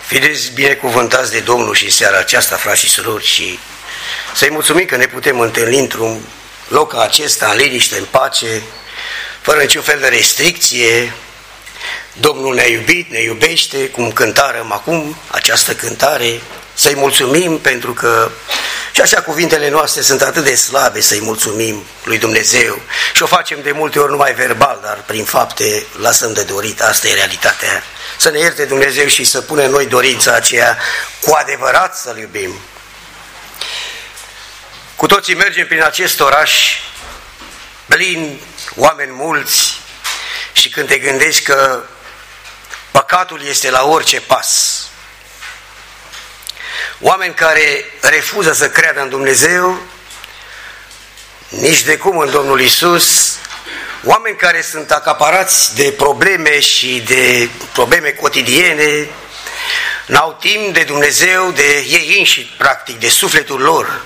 Fiți binecuvântați de Domnul și în seara aceasta, frați și surori, și să-i mulțumim că ne putem întâlni într-un loc ca acesta, în liniște, în pace, fără niciun fel de restricție. Domnul ne-a iubit, ne iubește, cum cântarăm acum această cântare. Să-i mulțumim pentru că și așa cuvintele noastre sunt atât de slabe, să-i mulțumim lui Dumnezeu. Și o facem de multe ori numai verbal, dar prin fapte lăsăm de dorit. Asta e realitatea. Să ne ierte Dumnezeu și să pune în noi dorința aceea cu adevărat să-L iubim. Cu toții mergem prin acest oraș plin, oameni mulți, și când te gândești că păcatul este la orice pas, oameni care refuză să creadă în Dumnezeu, nici de cum în Domnul Iisus, oameni care sunt acaparați de probleme și de probleme cotidiene, n-au timp de Dumnezeu, de ei înșiși, practic, de sufletul lor.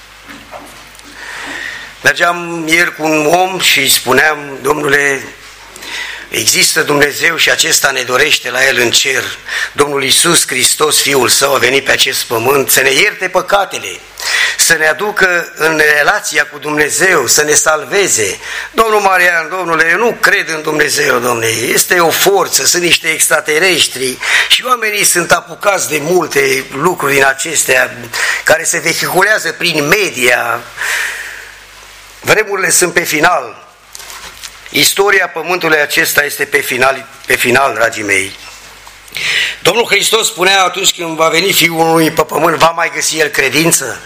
Mergeam ieri cu un om și spuneam: Domnule, există Dumnezeu și acesta ne dorește la El în cer. Domnul Iisus Hristos, Fiul Său, a venit pe acest pământ să ne ierte păcatele, să ne aducă în relația cu Dumnezeu, să ne salveze. Domnul Marian, domnule, eu nu cred în Dumnezeu, domnule, este o forță, sunt niște extraterestri și oamenii sunt apucați de multe lucruri din acestea care se vehiculează prin media. Vremurile sunt pe final. Istoria pământului acesta este pe final, dragii mei. Domnul Hristos spunea atunci când va veni Fiul omului pe pământ, va mai găsi El credință?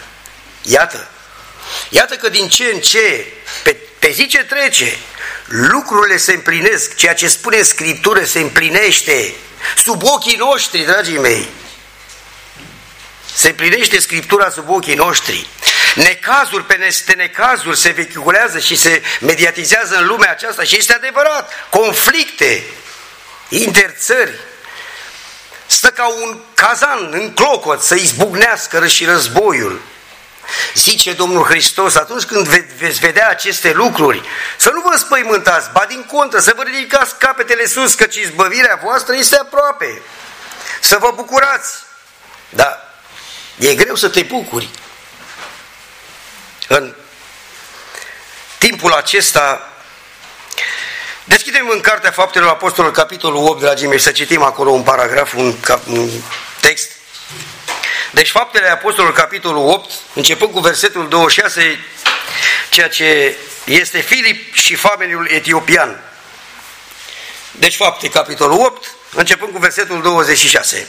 Iată că din ce în ce, pe zi ce trece, lucrurile se împlinesc, ceea ce spune în Scriptură se împlinește sub ochii noștri, dragii mei. Se împlinește Scriptura sub ochii noștri. Necazuri peste necazuri se vehiculează și se mediatizează în lumea aceasta și este adevărat. Conflicte interțări. Stă ca un cazan în clocot să izbucnească și războiul. Zice Domnul Hristos, atunci când veți vedea aceste lucruri, să nu vă spăimântați, ba din contră, să vă ridicați capetele sus, căci izbăvirea voastră este aproape. Să vă bucurați. Dar e greu să te bucuri. În timpul acesta, deschidem în Cartea Faptelor Apostolilor, capitolul 8, dragii mei, să citim acolo un paragraf, un text. Deci Faptele Apostolilor, capitolul 8, începând cu versetul 26, ceea ce este Filip și famenul etiopian. Deci Fapte, capitolul 8, începând cu versetul 26.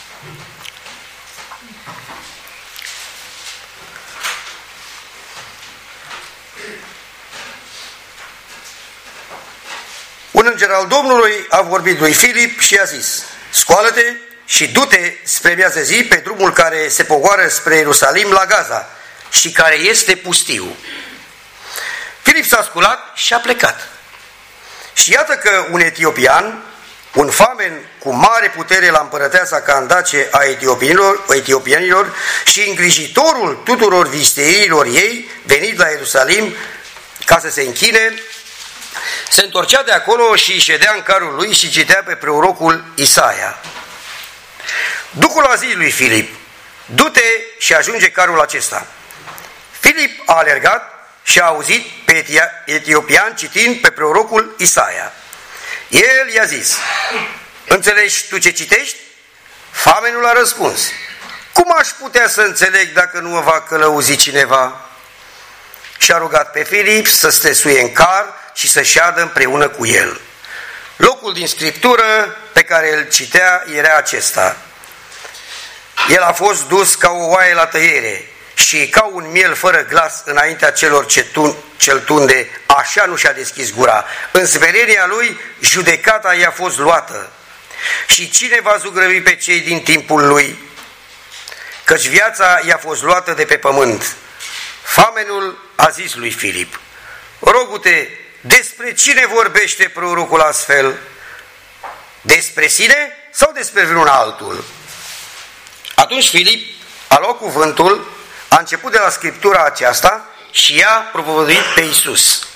Un înger al Domnului a vorbit lui Filip și i-a zis: scoală-te și du-te spre miază zi pe drumul care se pogoară spre Ierusalim la Gaza și care este pustiu. Filip s-a sculat și a plecat. Și iată că un etiopian, un famen cu mare putere la împărăteasa Candace a etiopianilor și îngrijitorul tuturor visteirilor ei, venit la Ierusalim ca să se închine, se întorcea de acolo și ședea în carul lui și citea pe prorocul Isaia. Duhul a zis lui Filip: du-te și ajunge carul acesta. Filip a alergat și a auzit pe etiopian citind pe prorocul Isaia. El i-a zis: înțelegi tu ce citești? Famenul a răspuns: cum aș putea să înțeleg dacă nu mă va călăuzi cineva? Și a rugat pe Filip să stesuie în car și să șadă împreună cu el. Locul din Scriptură pe care îl citea era acesta: el a fost dus ca o oaie la tăiere și ca un miel fără glas înaintea celor ce-l tunde, așa nu și-a deschis gura. În smerenia lui judecata i-a fost luată. Și cine va zugrăvi pe cei din timpul lui? Căci viața i-a fost luată de pe pământ. Famenul a zis lui Filip: rogu-te, despre cine vorbește prorocul astfel? Despre sine sau despre vreun altul? Atunci Filip a luat cuvântul, a început de la Scriptura aceasta și i-a propovăduit pe Iisus.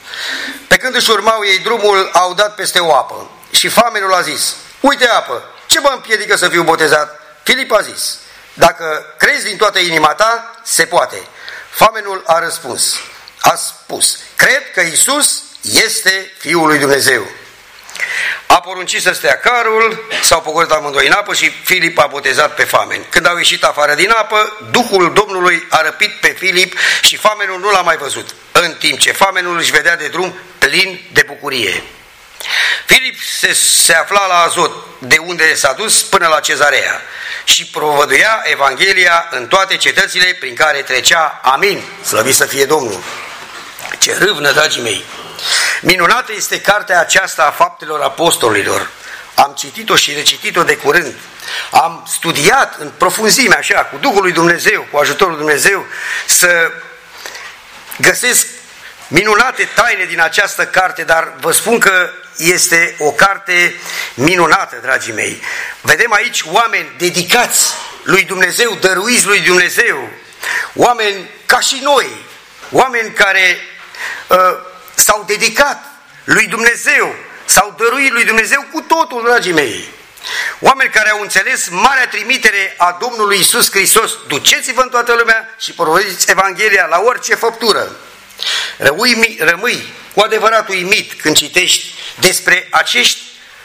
Pe când își urmau ei drumul, au dat peste o apă și famenul a zis: uite apă, ce mă împiedică să fiu botezat? Filip a zis, dacă crezi din toată inima ta, se poate. Famenul a răspuns, a spus, cred că Iisus este Fiul lui Dumnezeu. A poruncit să stea carul, s-au pogorât amândoi în apă și Filip a botezat pe famen. Când au ieșit afară din apă, Duhul Domnului a răpit pe Filip și famenul nu l-a mai văzut, în timp ce famenul își vedea de drum plin de bucurie. Filip se afla la Azot, de unde s-a dus până la Cezarea și provăduia Evanghelia în toate cetățile prin care trecea. Amin. Slăvit să fie Domnul. Ce râvnă, dragii mei! Minunată este cartea aceasta a Faptelor Apostolilor. Am citit-o și recitit-o de curând. Am studiat în profunzime, așa, cu Duhul lui Dumnezeu, cu ajutorul lui Dumnezeu, să găsesc minunate taine din această carte, dar vă spun că este o carte minunată, dragii mei. Vedem aici oameni dedicați lui Dumnezeu, dăruiți lui Dumnezeu, oameni ca și noi, oameni care s-au dedicat lui Dumnezeu, s-au dăruit lui Dumnezeu cu totul, dragii mei. Oameni care au înțeles marea trimitere a Domnului Iisus Hristos. Duceți-vă în toată lumea și propovăduiți Evanghelia la orice făptură. Rămâi cu adevărat uimit când citești despre acești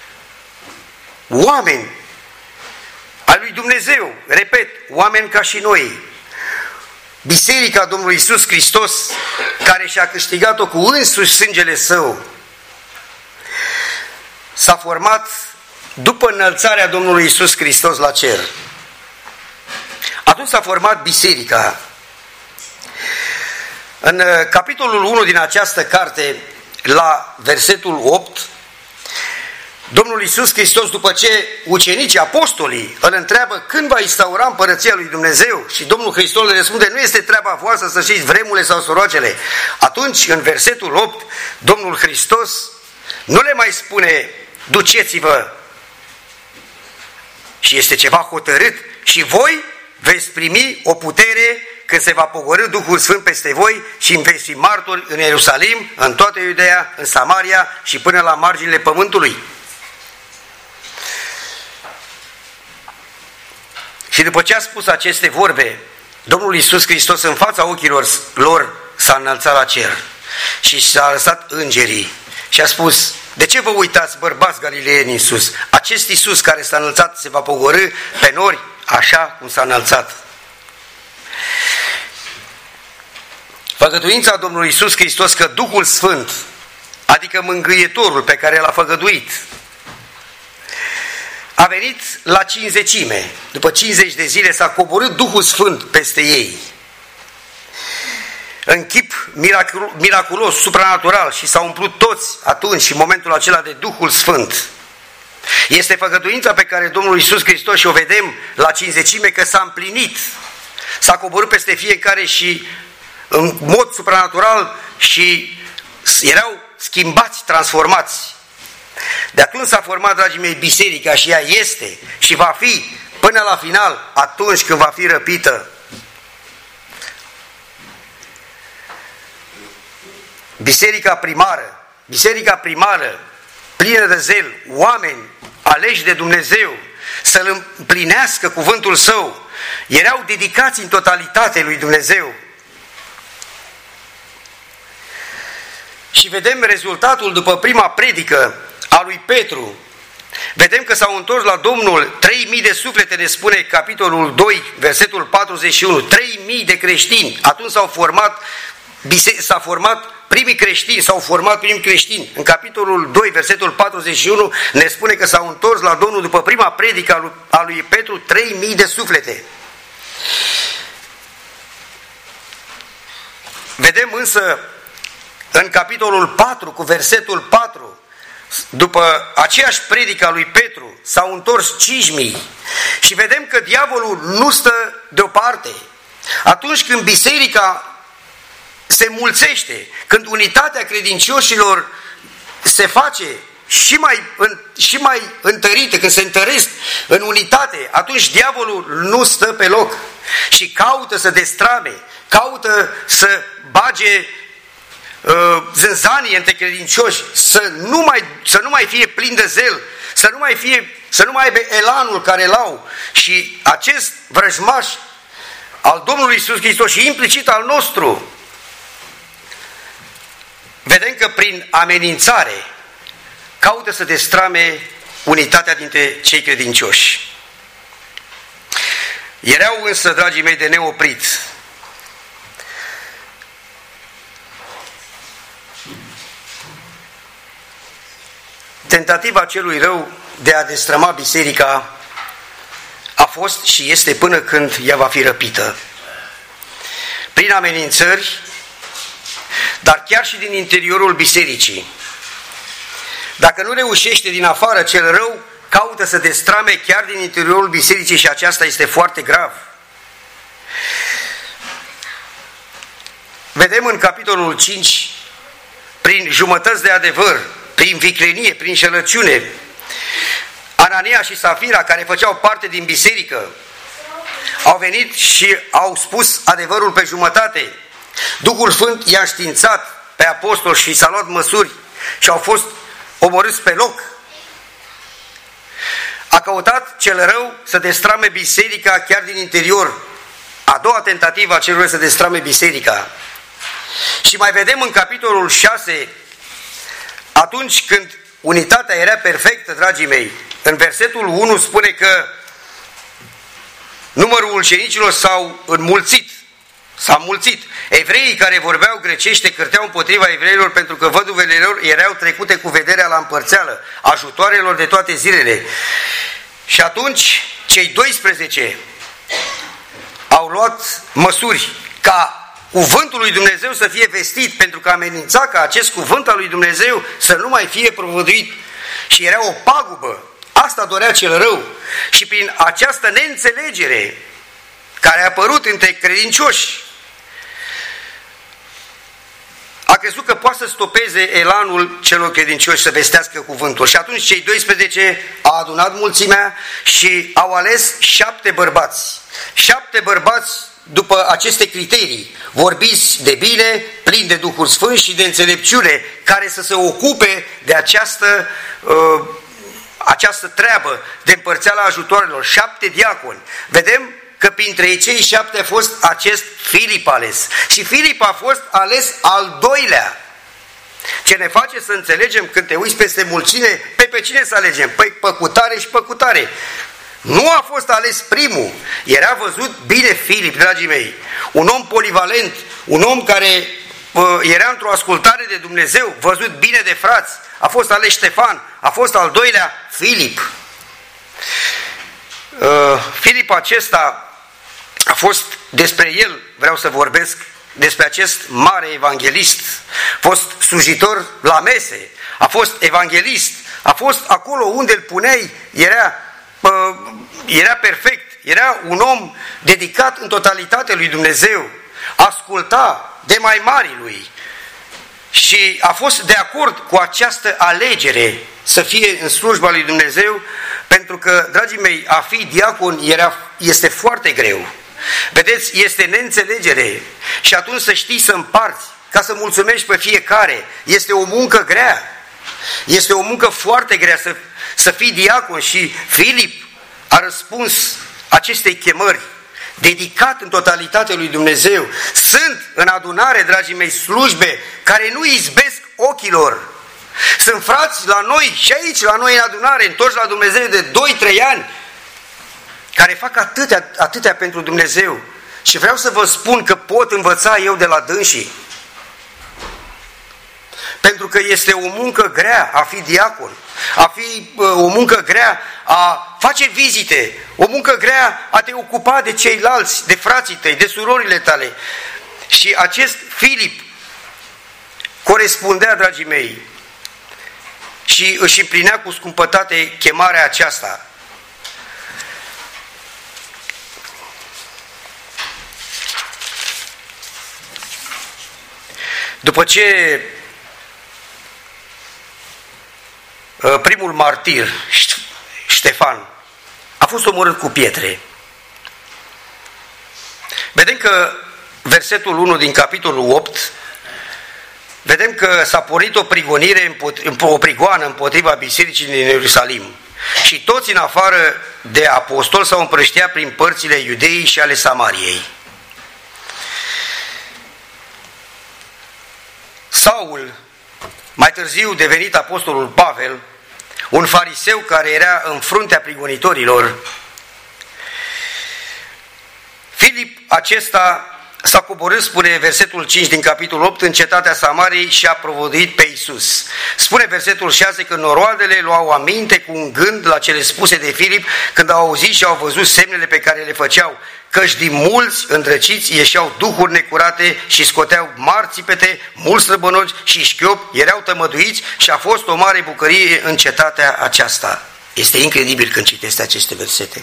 oameni al lui Dumnezeu, repet, oameni ca și noi. Biserica Domnului Iisus Hristos, care și-a câștigat-o cu însuși sângele Său, s-a format după înălțarea Domnului Iisus Hristos la cer. Atunci s-a format biserica. În capitolul 1 din această carte, la versetul 8, Domnul Iisus Hristos, după ce ucenicii, apostolii, îl întreabă când va instaura împărăția lui Dumnezeu și Domnul Hristos le răspunde, nu este treaba voastră să știți vremurile sau soroacele. Atunci, în versetul 8, Domnul Hristos nu le mai spune, duceți-vă, și este ceva hotărât, și voi veți primi o putere când se va pogorî Duhul Sfânt peste voi și veți fi martori în Ierusalim, în toată Iudeea, în Samaria și până la marginile pământului. Și după ce a spus aceste vorbe, Domnul Iisus Hristos în fața ochilor lor s-a înălțat la cer și s-a lăsat îngerii și a spus, de ce vă uitați, bărbați galileeni, în sus? Acest Iisus care s-a înălțat se va pogorî pe nori așa cum s-a înălțat. Făgăduința Domnului Iisus Hristos că Duhul Sfânt, adică Mângâietorul pe care l-a făgăduit, a venit la cincizecime. După 50 de zile s-a coborât Duhul Sfânt peste ei în chip miraculos, supranatural, și s-au umplut toți atunci și în momentul acela de Duhul Sfânt. Este făgăduința pe care Domnul Iisus Hristos, și o vedem la cincizecime, că s-a împlinit. S-a coborât peste fiecare și în mod supranatural și erau schimbați, transformați. De atunci s-a format, dragii mei, biserica și ea este și va fi până la final, atunci când va fi răpită. Biserica primară, plină de zel, oameni aleși de Dumnezeu să-L împlinească cuvântul Său, erau dedicați în totalitate lui Dumnezeu. Și vedem rezultatul după prima predică a lui Petru. Vedem că s-au întors la Domnul 3.000 de suflete, ne spune capitolul 2, versetul 41. 3.000 de creștini. Atunci s-a format primii creștini. În capitolul 2, versetul 41, ne spune că s-au întors la Domnul după prima predică a lui Petru 3.000 de suflete. Vedem însă în capitolul 4, cu versetul 4, după aceeași predică a lui Petru, s-au întors 5.000 și vedem că diavolul nu stă deoparte. Atunci când biserica se mulțește, când unitatea credincioșilor se face și mai întărită, când se întăresc în unitate, atunci diavolul nu stă pe loc și caută să destrame, caută să bage zânzanie între credincioși, să nu mai fie plin de zel, să nu mai aibă elanul care l-au. Și acest vrăjmaș al Domnului Iisus Hristos și implicit al nostru, vedem că prin amenințare caută să destrame unitatea dintre cei credincioși. Erau însă, dragii mei, de neoprit. Tentativa celui rău de a destrăma biserica a fost și este până când ea va fi răpită. Prin amenințări, dar chiar și din interiorul bisericii. Dacă nu reușește din afară, cel rău caută să destrame chiar din interiorul bisericii și aceasta este foarte grav. Vedem în capitolul 5, prin jumătăți de adevăr, prin viclenie, prin șelăciune, Anania și Safira, care făceau parte din biserică, au venit și au spus adevărul pe jumătate. Duhul Sfânt i-a înștiințat pe apostol și s-a luat măsuri și au fost omorâți pe loc. A căutat cel rău să destrame biserica chiar din interior. A doua tentativă a celor să destrame biserica. Și mai vedem în capitolul 6, atunci când unitatea era perfectă, dragii mei, în versetul 1 spune că numărul ucenicilor s-a înmulțit. Evreii care vorbeau grecește cârteau împotriva evreilor pentru că văduvele lor erau trecute cu vederea la împărțeală, ajutoarelor de toate zilele. Și atunci cei 12 au luat măsuri ca cuvântul lui Dumnezeu să fie vestit, pentru că amenința ca acest cuvânt al lui Dumnezeu să nu mai fie propovăduit. Și era o pagubă. Asta dorea cel rău. Și prin această neînțelegere care a apărut între credincioși, a crezut că poate să stopeze elanul celor credincioși să vestească cuvântul. Și atunci cei 12 au adunat mulțimea și au ales 7 bărbați. 7 bărbați după aceste criterii, vorbiți de bine, plini de Duhul Sfânt și de înțelepciune, care să se ocupe de această treabă de împărțeala ajutoarelor. 7 diaconi. Vedem că printre cei 7 a fost acest Filip ales. Și Filip a fost ales al doilea. Ce ne face să înțelegem când te uiți peste mulțime, pe cine să alegem? Păi păcutare și păcutare. Nu a fost ales primul. Era văzut bine Filip, dragii mei. Un om polivalent, un om care era într-o ascultare de Dumnezeu, văzut bine de frați. A fost ales Ștefan, a fost al doilea Filip. Filip acesta a fost, despre el vreau să vorbesc, despre acest mare evanghelist. A fost slujitor la mese, a fost evanghelist, a fost acolo unde îl puneai, era perfect, era un om dedicat în totalitate lui Dumnezeu, asculta de mai mari lui și a fost de acord cu această alegere să fie în slujba lui Dumnezeu, pentru că, dragii mei, a fi diacon este foarte greu. Vedeți, este neînțelegere și atunci să știi să împarți, ca să mulțumești pe fiecare. Este o muncă grea, este o muncă foarte grea să fii diacon și Filip a răspuns acestei chemări, dedicat în totalitate lui Dumnezeu. Sunt în adunare, dragii mei, slujbe care nu izbesc ochilor. Sunt frați la noi și aici, la noi în adunare, întorși la Dumnezeu de 2-3 ani, care fac atâtea pentru Dumnezeu. Și vreau să vă spun că pot învăța eu de la dânsii. Pentru că este o muncă grea a fi diacon, a fi o muncă grea a face vizite, o muncă grea a te ocupa de ceilalți, de frații tăi, de surorile tale. Și acest Filip corespundea, dragii mei, și își împlinea cu scumpătate chemarea aceasta. După ce primul martir, Ștefan, a fost omorât cu pietre, vedem că versetul 1 din capitolul 8, vedem că s-a pornit o prigoană împotriva bisericii din Ierusalim. și toți în afară de apostol s-au împrăștiat prin părțile Iudeii și ale Samariei. Saul, mai târziu devenit apostolul Pavel, un fariseu care era în fruntea prigonitorilor, Filip acesta s-a coborât, spune versetul 5 din capitolul 8, în cetatea Samariei și a propovăduit pe Iisus. Spune versetul 6 că noroadele luau aminte cu un gând la cele spuse de Filip când au auzit și au văzut semnele pe care le făceau, căci din mulți îndrăciți ieșeau duhuri necurate și scoteau mari țipete, mulți străbănoși și șchiopi erau tămăduiți și a fost o mare bucurie în cetatea aceasta. Este incredibil când citesc aceste versete.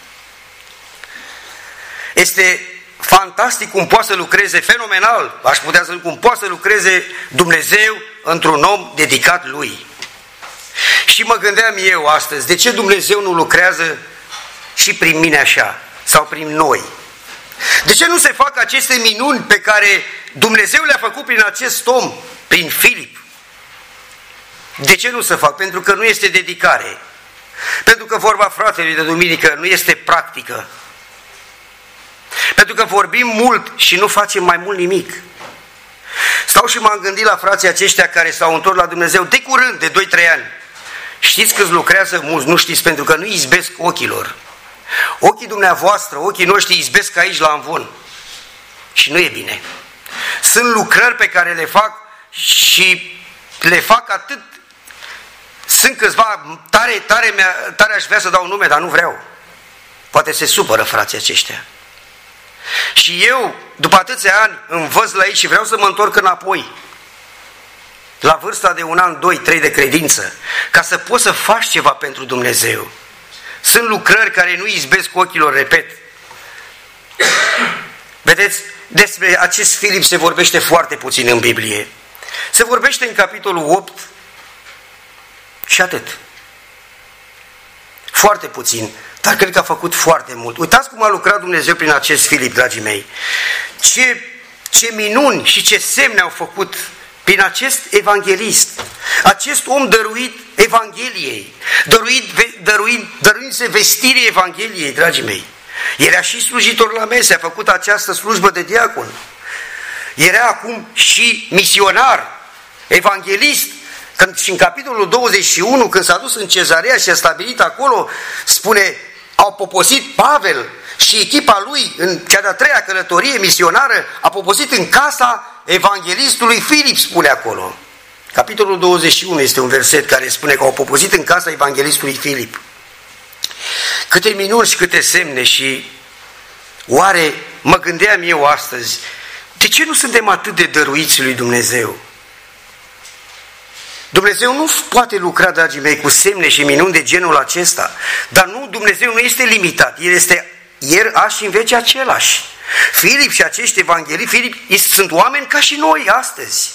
Este fantastic cum poate să lucreze, fenomenal, aș putea să zic, cum poate să lucreze Dumnezeu într-un om dedicat Lui. Și mă gândeam eu astăzi, de ce Dumnezeu nu lucrează și prin mine așa, sau prin noi? De ce nu se fac aceste minuni pe care Dumnezeu le-a făcut prin acest om, prin Filip? De ce nu se fac? Pentru că nu este dedicare. Pentru că vorba fratelui de duminică nu este practică. Pentru că vorbim mult și nu facem mai mult nimic. Stau și m-am gândit la frații aceștia care s-au întors la Dumnezeu de curând, de 2-3 ani. Știți câți lucrează? Mulți nu știți, pentru că nu izbesc ochilor. Ochii dumneavoastră, ochii noștri izbesc aici la Amvon. Și nu e bine. Sunt lucrări pe care le fac și le fac atât. Sunt câțiva, tare aș vrea să dau nume, dar nu vreau. Poate se supără frații aceștia. Și eu, după atâția ani, învăț la ei și vreau să mă întorc înapoi, la vârsta de 1 an, 2, 3 de credință, ca să poți să faci ceva pentru Dumnezeu. Sunt lucrări care nu izbesc ochilor, repet. Vedeți, despre acest Filip se vorbește foarte puțin în Biblie. Se vorbește în capitolul 8 și atât. Foarte puțin, dar cred că a făcut foarte mult. Uitați cum a lucrat Dumnezeu prin acest Filip, dragii mei. Ce minuni și ce semne au făcut prin acest evanghelist, acest om dăruit Evangheliei, dăruindu-se vestirii Evangheliei, dragii mei. Era și slujitor la mese, a făcut această slujbă de diacon. Era acum și misionar, evanghelist. Și în capitolul 21, când s-a dus în Cezarea și a stabilit acolo, spune, au poposit Pavel și echipa lui în cea de-a 3-a călătorie misionară, a poposit în casa evanghelistului Filip, spune acolo. Capitolul 21 este un verset care spune că au poposit în casa evanghelistului Filip. Câte minuni și câte semne. Și oare mă gândeam eu astăzi, de ce nu suntem atât de dăruiți lui Dumnezeu? Dumnezeu nu poate lucra, dragii mei, cu semne și minuni de genul acesta, dar nu, Dumnezeu nu este limitat, El este ieri, azi și în veci același. Filip și acești evanghelii, Filip, sunt oameni ca și noi astăzi.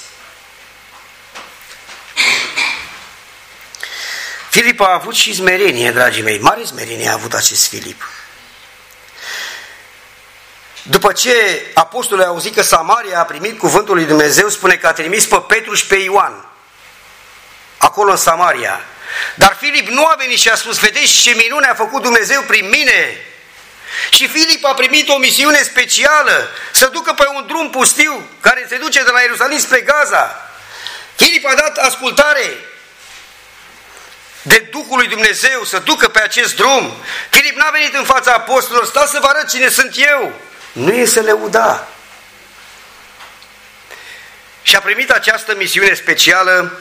Filip a avut și smerenie, dragii mei, mare smerenie a avut acest Filip. După ce apostolul a auzit că Samaria a primit cuvântul lui Dumnezeu, spune că a trimis pe Petru și pe Ioan acolo în Samaria. Dar Filip nu a venit și a spus, vedeți ce minune a făcut Dumnezeu prin mine. Și Filip a primit o misiune specială, să ducă pe un drum pustiu care se duce de la Ierusalim spre Gaza. Filip a dat ascultare de Duhul lui Dumnezeu să ducă pe acest drum. Filip n-a venit în fața apostolilor, stați să vă arăt cine sunt eu. Nu e să lăuda. Și a primit această misiune specială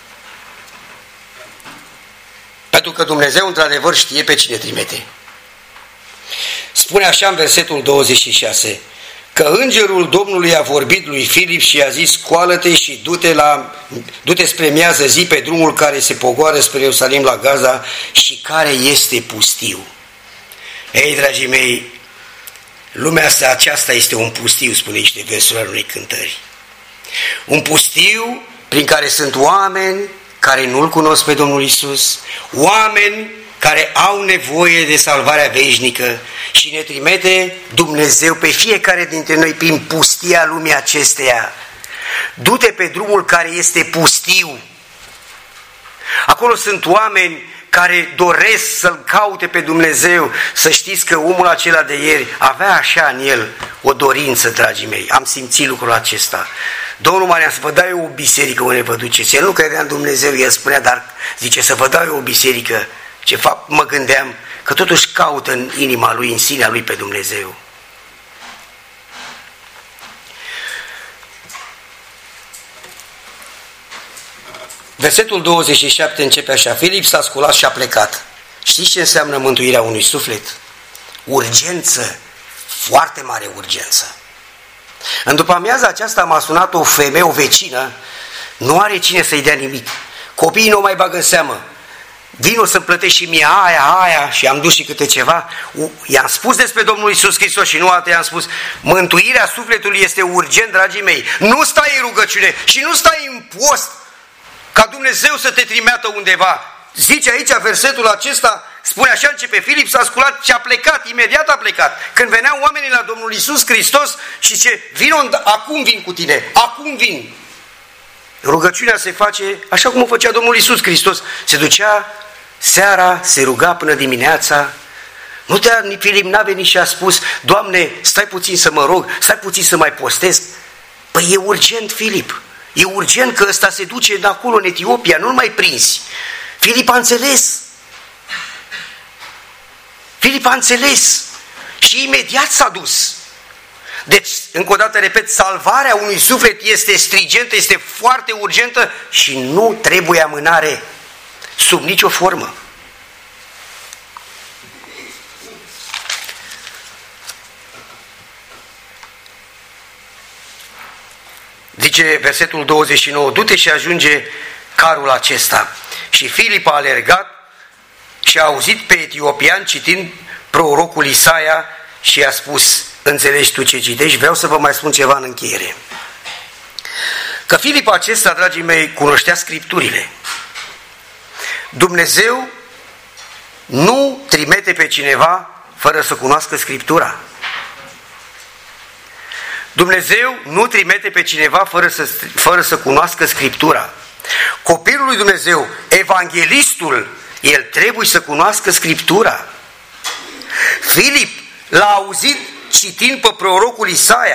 pentru că Dumnezeu într-adevăr știe pe cine trimite. Spune așa în versetul 26, că îngerul Domnului a vorbit lui Filip și i-a zis, scoală-te și du-te spre miază zi pe drumul care se pogoară spre Ierusalim la Gaza și care este pustiu. Ei, dragii mei, lumea asta aceasta este un pustiu, spune niște versuri ale unei cântări. Un pustiu prin care sunt oameni care nu-L cunosc pe Domnul Iisus, oameni care au nevoie de salvarea veșnică și ne trimite Dumnezeu pe fiecare dintre noi prin pustia lumii acesteia. Du-te pe drumul care este pustiu. Acolo sunt oameni care doresc să-L caute pe Dumnezeu, să știți că omul acela de ieri avea așa în el o dorință, dragii mei. Am simțit lucrul acesta. Domnul Marian, să vă dau eu o biserică unde vă duceți. El nu credea în Dumnezeu, el spunea, dar zice, să vă dau eu o biserică. Ce fapt mă gândeam că totuși caută în inima lui, în sinea lui pe Dumnezeu. Versetul 27 începe așa: Filip s-a sculat și a plecat. Știți ce înseamnă mântuirea unui suflet? Urgență, foarte mare urgență. În după amiaza aceasta m-a sunat o femeie, o vecină, nu are cine să-i dea nimic. Copiii nu mai bagă în seamă. Vino să-mi plătești și mie aia și am dus și câte ceva. I-am spus despre Domnul Iisus Hristos și nu atât, i-am spus, mântuirea sufletului este urgent, dragii mei. Nu stai în rugăciune și nu stai în post ca Dumnezeu să te trimeată undeva. Zice aici versetul acesta, spune așa, începe: Filip s-a sculat și a plecat, imediat a plecat. Când veneau oamenii la Domnul Iisus Hristos și ce, vino, acum vin cu tine, acum vin. Rugăciunea se face așa cum o făcea Domnul Iisus Hristos. Se ducea seara, se ruga până dimineața. Filip n-a venit și a spus: Doamne, stai puțin să mă rog, stai puțin să mai postez. Păi e urgent, Filip. E urgent că ăsta se duce de acolo în Etiopia, nu-l mai prinzi. Filip a înțeles. Filip a înțeles și imediat s-a dus. Deci, încă o dată repet, salvarea unui suflet este stringentă, este foarte urgentă și nu trebuie amânare sub nicio formă. Zice versetul 29, du-te și ajunge carul acesta. Și Filip a alergat și a auzit pe etiopian citind prorocul Isaia și i-a spus: înțelegi tu ce citești? Vreau să vă mai spun ceva în încheiere. Că Filip acesta, dragii mei, cunoștea Scripturile. Dumnezeu nu trimite pe cineva fără să cunoască Scriptura. Dumnezeu nu trimite pe cineva fără să cunoască Scriptura. Copilul lui Dumnezeu, evanghelistul, el trebuie să cunoască Scriptura. Filip l-a auzit citind pe prorocul Isaia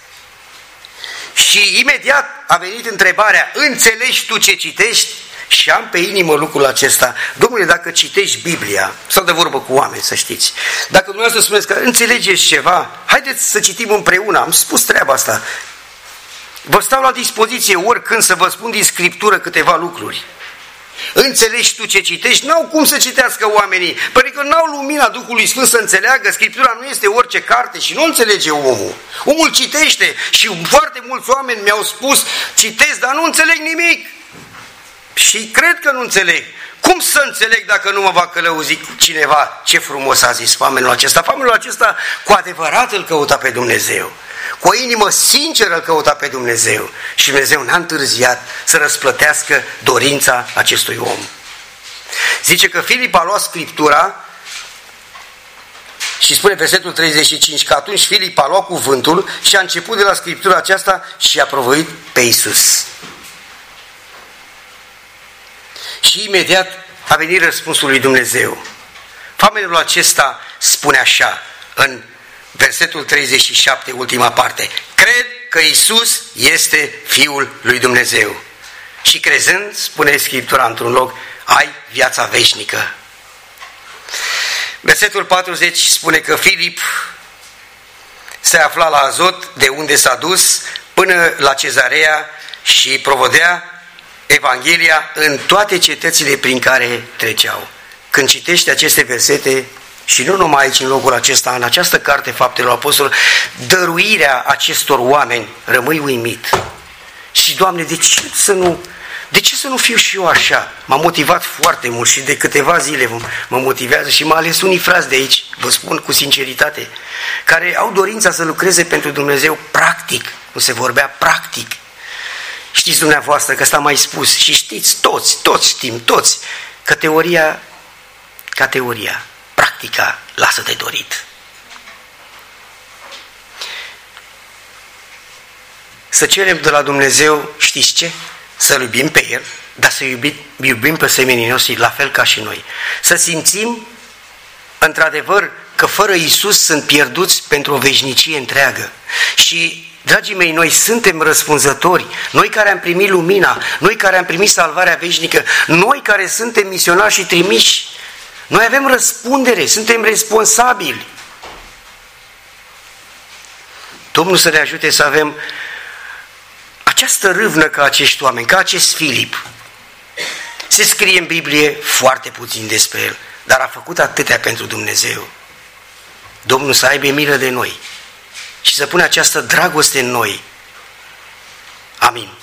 și imediat a venit întrebarea: înțelegi tu ce citești? Și am pe inimă lucrul acesta. Domnule, dacă citești Biblia, sau de vorbă cu oameni, să știți, dacă dumneavoastră spuneți că înțelegeți ceva, haideți să citim împreună. Am spus treaba asta. Vă stau la dispoziție oricând să vă spun din Scriptură câteva lucruri. Înțelegi tu ce citești? N-au cum să citească oamenii, pentru că n-au lumina Duhului Sfânt să înțeleagă. Scriptura nu este orice carte și nu înțelege omul. Omul citește și foarte mulți oameni mi-au spus: citesc, dar nu înțeleg nimic. Și cred că nu înțeleg. Cum să înțeleg dacă nu mă va călăuzi cineva? Ce frumos a zis famenul acesta. Famenul acesta cu adevărat îl căuta pe Dumnezeu. Cu o inimă sinceră îl căuta pe Dumnezeu. Și Dumnezeu n-a întârziat să răsplătească dorința acestui om. Zice că Filip a luat Scriptura și spune versetul 35 că atunci Filip a luat cuvântul și a început de la Scriptura aceasta și a provăit pe Iisus. Și imediat a venit răspunsul lui Dumnezeu. Famenul acesta spune așa, în versetul 37, ultima parte: cred că Iisus este Fiul lui Dumnezeu. Și crezând, spune Scriptura într-un loc, ai viața veșnică. Versetul 40 spune că Filip se afla la Azot, de unde s-a dus până la Cezarea și provodea Evanghelia în toate cetățile prin care treceau. Când citești aceste versete, și nu numai aici în locul acesta, în această carte Faptelor Apostolilor, dăruirea acestor oameni, rămâi uimit. Și Doamne, de ce să nu fiu și eu așa? M-a motivat foarte mult și de câteva zile mă motivează și m-a ales unii frați de aici, vă spun cu sinceritate, care au dorința să lucreze pentru Dumnezeu practic, cum se vorbea practic. Știți dumneavoastră că s-a mai spus și știți toți știm, că teoria, ca teoria, practica lasă de dorit. Să cerem de la Dumnezeu, știți ce? Să-L iubim pe El, dar să iubim pe semenii noștri la fel ca și noi. Să simțim, într-adevăr, că fără Iisus sunt pierduți pentru o veșnicie întreagă. Și, dragii mei, noi suntem răspunzători, noi care am primit lumina, noi care am primit salvarea veșnică, noi care suntem misionari și trimiși, noi avem răspundere, suntem responsabili. Domnul să ne ajute să avem această râvnă ca acești oameni, ca acest Filip. Se scrie în Biblie foarte puțin despre el, dar a făcut atâtea pentru Dumnezeu. Domnul să aibă milă de noi și să pune această dragoste în noi. Amin.